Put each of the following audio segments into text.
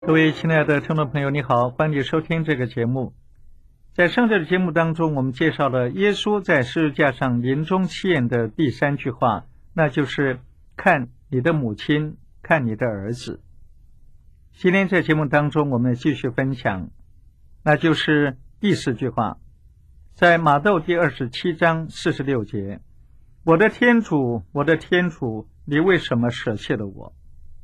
各位亲爱的听众朋友，你好，欢迎收听这个节目。在上次的节目当中，我们介绍了耶稣在十字架上临终祈愿的第3句话，那就是看你的母亲，看你的儿子。今天在节目当中，我们继续分享，那就是第4句话，在马窦第27章46节，我的天主，我的天主，你为什么舍弃了我？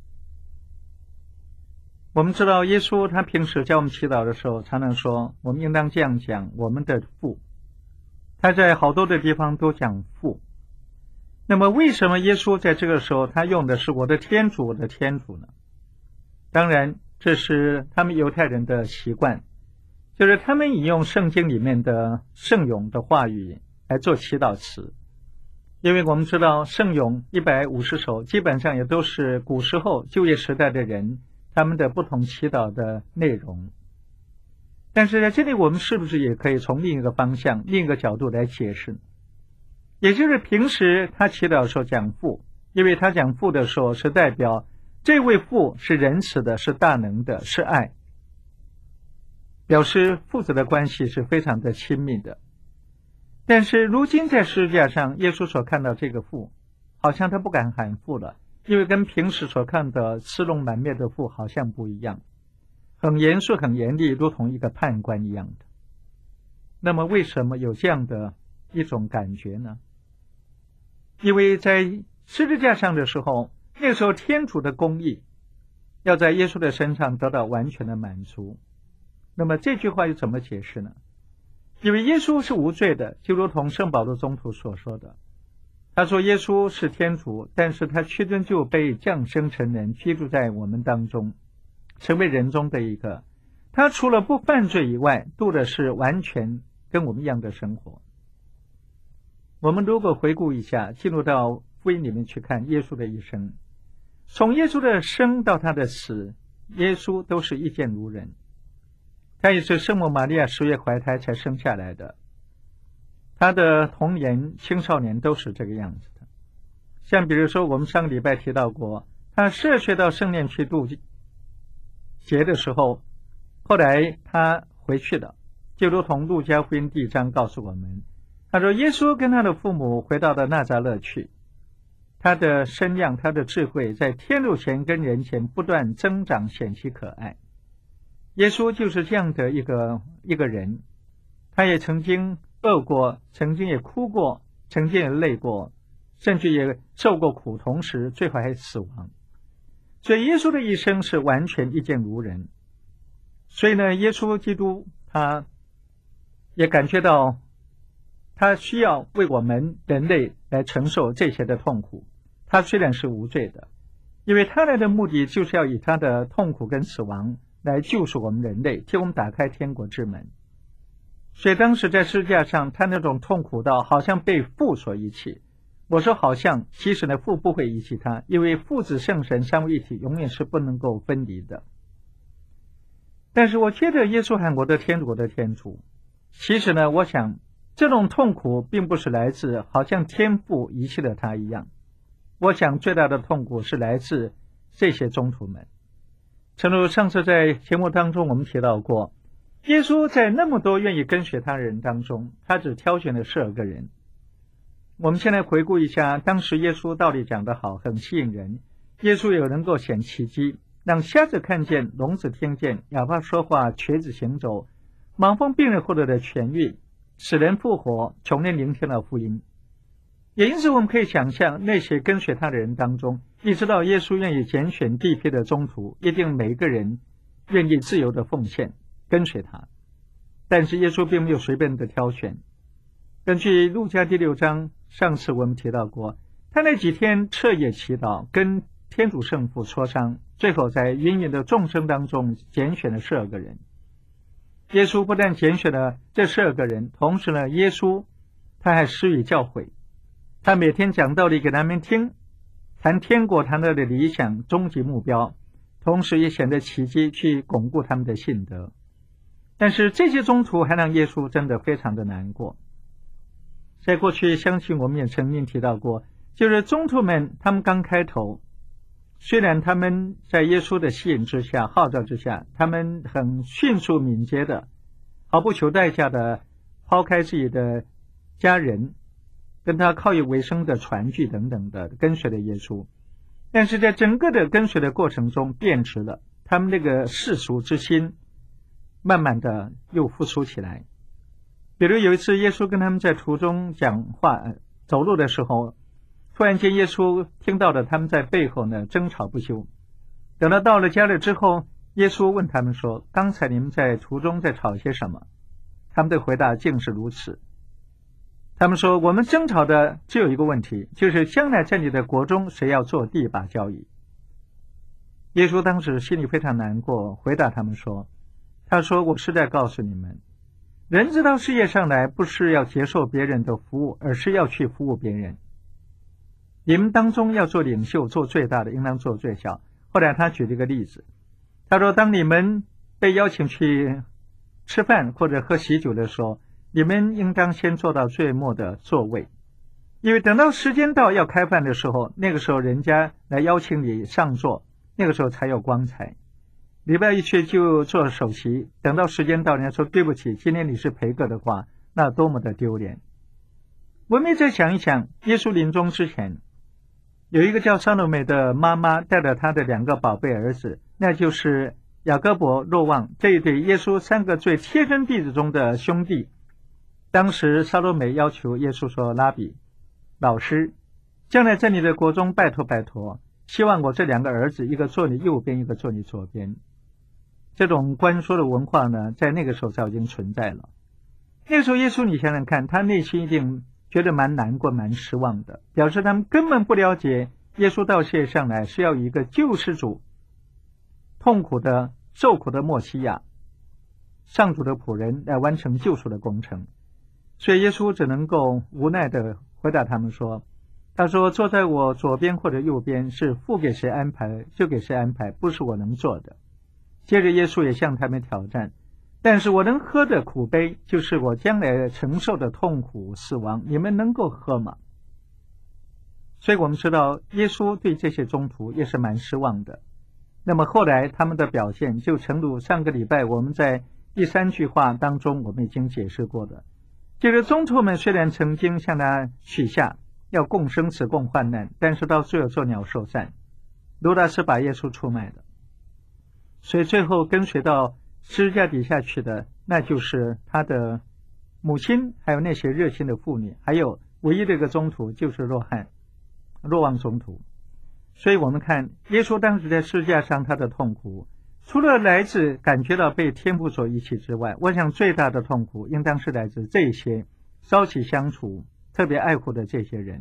我们知道耶稣他平时教我们祈祷的时候常常说，我们应当这样讲，我们的父。他在好多的地方都讲父。那么为什么耶稣在这个时候他用的是我的天主，我的天主呢？当然这是他们犹太人的习惯，就是他们引用圣经里面的圣咏的话语来做祈祷词。因为我们知道圣咏150首基本上也都是古时候旧约时代的人他们的不同祈祷的内容。但是在这里我们是不是也可以从另一个方向另一个角度来解释，也就是平时他祈祷的时候讲父，因为他讲父的时候是代表这位父是仁慈的，是大能的，是爱，表示父子的关系是非常的亲密的。但是如今在十字架上耶稣所看到这个父，好像他不敢喊父了，因为跟平时所看的吃龙满面的父好像不一样，很严肃很严厉，如同一个判官一样的。那么为什么有这样的一种感觉呢？因为在十字架上的时候，那个时候天主的公义要在耶稣的身上得到完全的满足。那么这句话又怎么解释呢？因为耶稣是无罪的，就如同圣保罗宗徒所说的，他说耶稣是天主，但是他屈尊就被降生成人，居住在我们当中，成为人中的一个。他除了不犯罪以外，度的是完全跟我们一样的生活。我们如果回顾一下，进入到福音里面去看耶稣的一生，从耶稣的生到他的死，耶稣都是一见如人。他也是圣母玛利亚10月怀胎才生下来的，他的童年青少年都是这个样子的。像比如说我们上个礼拜提到过，他12岁到圣殿去度节的时候，后来他回去了，就如同路加福音第1章告诉我们，他说耶稣跟他的父母回到了纳扎勒去，他的身量他的智慧在天主前跟人前不断增长，显其可爱。耶稣就是这样的一个人，他也曾经饿过，曾经也哭过，曾经也累过，甚至也受过苦，同时最后还死亡。所以耶稣的一生是完全一见如人。所以呢，耶稣基督他也感觉到他需要为我们人类来承受这些的痛苦。他虽然是无罪的，因为他来的目的就是要以他的痛苦跟死亡来救赎我们人类，替我们打开天国之门。所以当时在十字架上，他那种痛苦到好像被父所遗弃。我说好像，其实呢父不会遗弃他，因为父子圣神三位一体永远是不能够分离的。但是我觉得耶稣喊我的天主，我的天主，其实呢我想这种痛苦并不是来自好像天父遗弃了他一样。我想最大的痛苦是来自这些宗徒们。正如上次在节目当中我们提到过，耶稣在那么多愿意跟随他的人当中，他只挑选了12个人。我们先来回顾一下，当时耶稣道理讲得好，很吸引人。耶稣有能够显奇迹，让瞎子看见，聋子听见，哑巴说话，瘸子行走，盲风病人获得了痊愈，死人复活，穷人聆听了福音。也因此我们可以想象，那些跟随他的人当中，一直到耶稣愿意拣选第一批的宗徒，一定每一个人愿意自由的奉献跟随他。但是耶稣并没有随便的挑选。根据路加第6章，上次我们提到过，他那几天彻夜祈祷，跟天主圣父磋商，最后在芸芸的众生当中拣选了12个人。耶稣不但拣选了这12个人，同时呢，耶稣他还施予教诲，他每天讲道理给他们听，谈天国，谈他的理想终极目标，同时也显得奇迹去巩固他们的信德。但是这些宗徒还让耶稣真的非常的难过。在过去相信我们也曾经提到过，就是宗徒们他们刚开头虽然他们在耶稣的吸引之下、号召之下，他们很迅速敏捷的、毫不求代价的抛开自己的家人，跟他靠以为生的船具等等的，跟随了耶稣。但是在整个的跟随的过程中变质了，他们那个世俗之心慢慢的又复苏起来。比如有一次耶稣跟他们在途中讲话走路的时候，突然间耶稣听到了他们在背后呢争吵不休。等到了家里之后，耶稣问他们说，刚才你们在途中在吵些什么？他们的回答竟是如此。他们说，我们争吵的只有一个问题，就是将来在你的国中谁要做第一把交椅。耶稣当时心里非常难过，回答他们说，他说，我是在告诉你们，人知道世界上来不是要接受别人的服务，而是要去服务别人。你们当中要做领袖，做最大的应当做最小。后来他举了一个例子，他说，当你们被邀请去吃饭或者喝喜酒的时候，你们应当先坐到最末的座位，因为等到时间到要开饭的时候，那个时候人家来邀请你上座，那个时候才有光彩。礼拜一去就坐首席，等到时间到人家说对不起，今天你是陪客的话，那多么的丢脸。我们再想一想，耶稣临终之前，有一个叫撒罗美的妈妈带着她的2个宝贝儿子，那就是雅各伯、若望，这一对耶稣3个最贴身弟子中的兄弟。当时撒罗美要求耶稣说，拉比，老师，将来在你的国中拜托，希望我这2个儿子，一个坐你右边，一个坐你左边。这种关说的文化呢，在那个时候早已经存在了。那个时候耶稣，你想想看，他内心一定觉得蛮难过、蛮失望的，表示他们根本不了解耶稣到世界上来是要以一个救世主、痛苦的、受苦的默西亚、上主的仆人来完成救赎的工程。所以耶稣只能够无奈的回答他们说，他说，坐在我左边或者右边是父给谁安排就给谁安排，不是我能做的。接着耶稣也向他们挑战，但是我能喝的苦杯，就是我将来承受的痛苦死亡，你们能够喝吗？所以我们知道耶稣对这些宗徒也是蛮失望的。那么后来他们的表现就诚如上个礼拜我们在第3句话当中我们已经解释过的，就是宗徒们虽然曾经向他许下要共生死共患难，但是到最后做鸟兽散，犹大是把耶稣出卖的。所以最后跟随到十字架底下去的，那就是他的母亲，还有那些热心的妇女，还有唯一的一个宗徒就是若望宗徒。所以我们看耶稣当时在十字架上他的痛苦，除了来自感觉到被天父所遗弃之外，我想最大的痛苦应当是来自这些朝夕相处、特别爱护的这些人。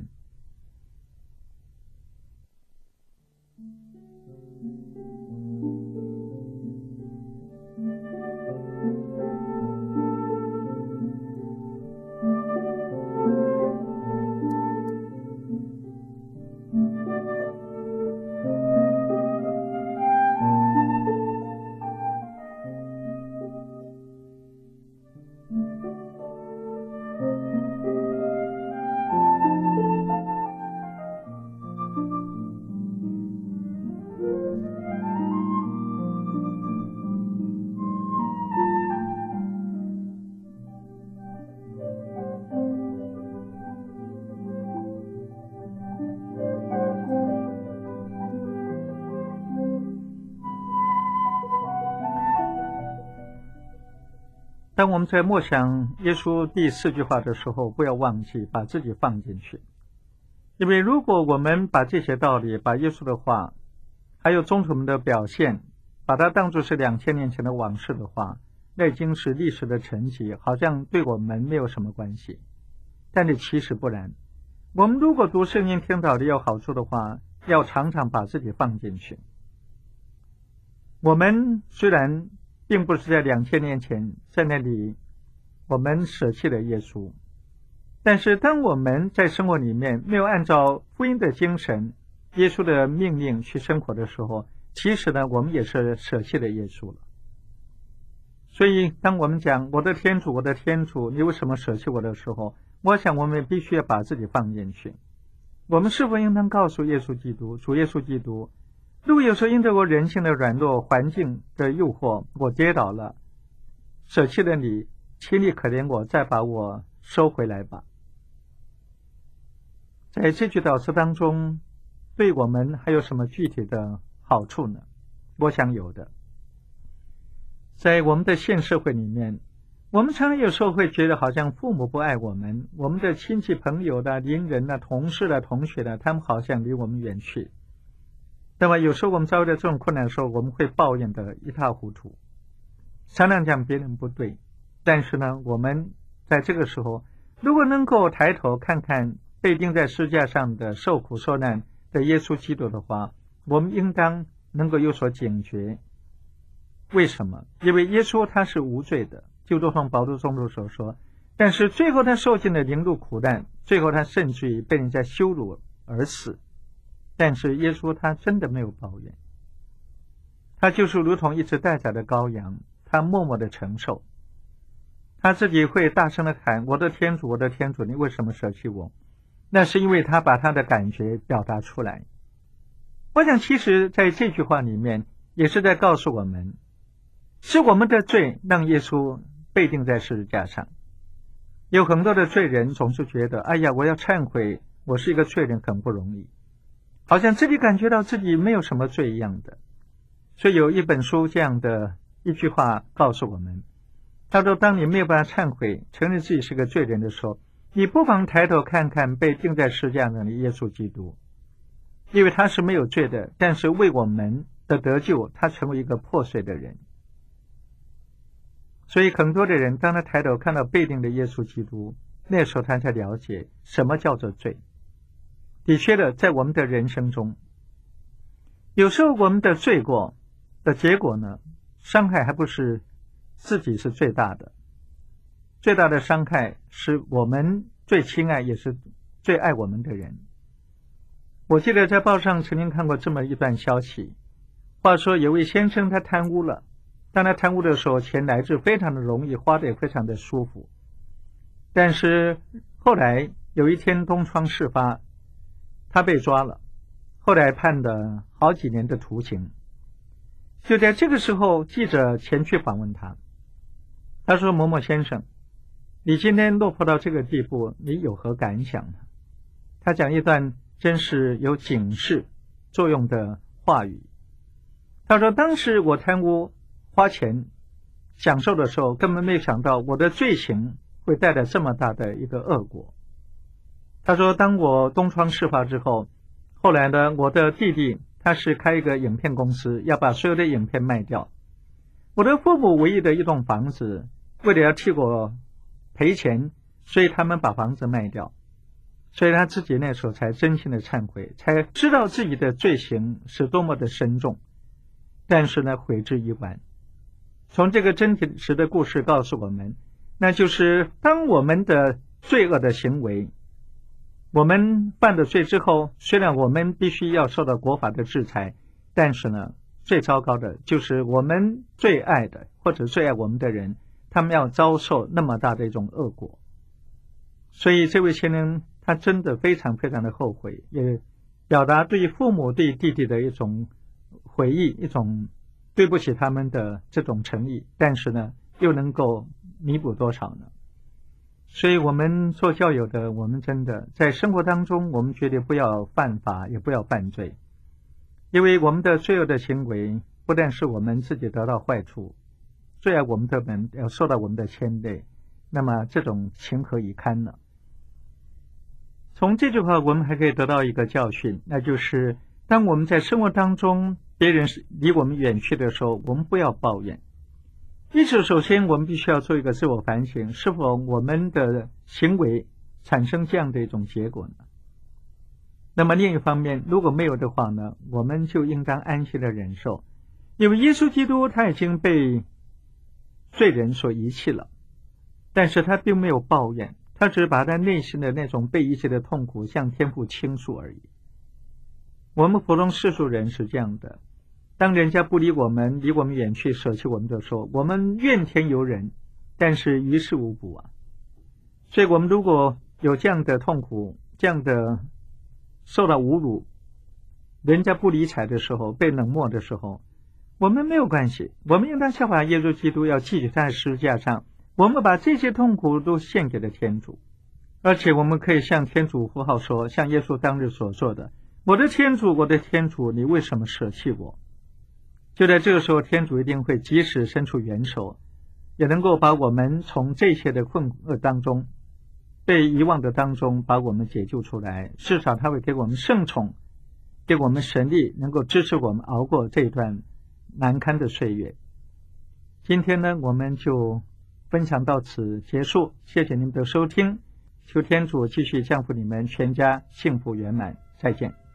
当我们在默想耶稣第4句话的时候，不要忘记把自己放进去。因为如果我们把这些道理，把耶稣的话，还有宗徒们的表现，把它当作是2000年前的往事的话，那已经是历史的沉寂，好像对我们没有什么关系。但是其实不然，我们如果读圣经听道理有好处的话，要常常把自己放进去。我们虽然并不是在2000年前在那里我们舍弃了耶稣，但是当我们在生活里面没有按照福音的精神、耶稣的命令去生活的时候，其实呢，我们也是舍弃了耶稣了。所以当我们讲我的天主，我的天主，你为什么舍弃我的时候，我想我们必须要把自己放进去。我们是否应当告诉耶稣基督，主耶稣基督， 如果有时候因着我人性的软弱、环境的诱惑，我跌倒了，舍弃了你，请你可怜我，再把我收回来吧。在这句祷词当中，对我们还有什么具体的好处呢？我想有的。在我们的现社会里面，我们常常有时候会觉得好像父母不爱我们，我们的亲戚朋友的邻人的同事的同学的，他们好像离我们远去。那么有时候我们遭遇到这种困难的时候，我们会抱怨得一塌糊涂，常常讲别人不对。但是呢，我们在这个时候，如果能够抬头看看被钉在十字架上的受苦受难的耶稣基督的话，我们应当能够有所警觉。为什么？因为耶稣他是无罪的，就如同保罗宗徒所说，但是最后他受尽了凌辱苦难，最后他甚至于被人家羞辱而死。但是耶稣他真的没有抱怨，他就是如同一只待宰的羔羊，他默默的承受，他自己会大声的喊，我的天主，我的天主，你为什么舍弃我？那是因为他把他的感觉表达出来。我想其实在这句话里面也是在告诉我们，是我们的罪让耶稣被钉在十字架上。有很多的罪人总是觉得，哎呀，我要忏悔，我是一个罪人很不容易，好像自己感觉到自己没有什么罪一样的。所以有一本书这样的一句话告诉我们，他说当你没有办法忏悔，承认自己是个罪人的时候，你不妨抬头看看被钉在十字架上的耶稣基督，因为他是没有罪的，但是为我们的得救，他成为一个破碎的人。所以很多的人当他抬头看到被钉的耶稣基督，那时候他才了解什么叫做罪。的确的，在我们的人生中，有时候我们的罪过的结果呢，伤害还不是自己是最大的，最大的伤害是我们最亲爱也是最爱我们的人。我记得在报上曾经看过这么一段消息，话说有位先生他贪污了，当他贪污的时候，钱来自非常的容易，花得也非常的舒服。但是后来有一天东窗事发，他被抓了，后来判了好几年的徒刑。就在这个时候，记者前去访问他，他说，某某先生，你今天落魄到这个地步，你有何感想呢？他讲一段真是有警示作用的话语。他说，当时我贪污花钱享受的时候，根本没有想到我的罪行会带来这么大的一个恶果。他说，当我东窗事发之后，后来呢，我的弟弟他是开一个影片公司，要把所有的影片卖掉。我的父母唯一的一栋房子，为了要替我赔钱，所以他们把房子卖掉。所以他自己那时候才真心的忏悔，才知道自己的罪行是多么的深重，但是呢，悔之已晚。从这个真实的故事告诉我们，那就是当我们的罪恶的行为，我们犯了罪之后，虽然我们必须要受到国法的制裁，但是呢，最糟糕的就是我们最爱的或者最爱我们的人，他们要遭受那么大的一种恶果。所以这位先生他真的非常非常的后悔，也表达对父母对弟弟的一种悔意，一种对不起他们的这种诚意，但是呢，又能够弥补多少呢？所以我们做教友的，我们真的在生活当中，我们绝对不要犯法，也不要犯罪，因为我们的罪恶的行为不但是我们自己得到坏处，最爱我们的人要受到我们的牵累，那么这种情何以堪呢？从这句话我们还可以得到一个教训，那就是当我们在生活当中别人离我们远去的时候，我们不要抱怨。因此首先我们必须要做一个自我反省，是否我们的行为产生这样的一种结果呢？那么另一方面，如果没有的话呢，我们就应当安心的忍受，因为耶稣基督他已经被罪人所遗弃了，但是他并没有抱怨，他只是把他内心的那种被遗弃的痛苦向天父倾诉而已。我们普通世俗人是这样的，当人家不理我们，离我们远去，舍弃我们的时候，我们怨天尤人，但是于事无补啊。所以我们如果有这样的痛苦，这样的受到侮辱， 人家不理睬的时候，被冷漠的时候，我们没有关系，我们应当效法耶稣基督，要继续在十字架上，我们把这些痛苦都献给了天主，而且我们可以向天主呼号说，像耶稣当日所说的，我的天主，我的天主，你为什么舍弃我？就在这个时候，天主一定会及时伸出援手，也能够把我们从这些的困厄当中，被遗忘的当中把我们解救出来，至少他会给我们圣宠，给我们神力，能够支持我们熬过这段难堪的岁月。今天呢，我们就分享到此结束，谢谢您的收听，求天主继续降福你们全家幸福圆满，再见。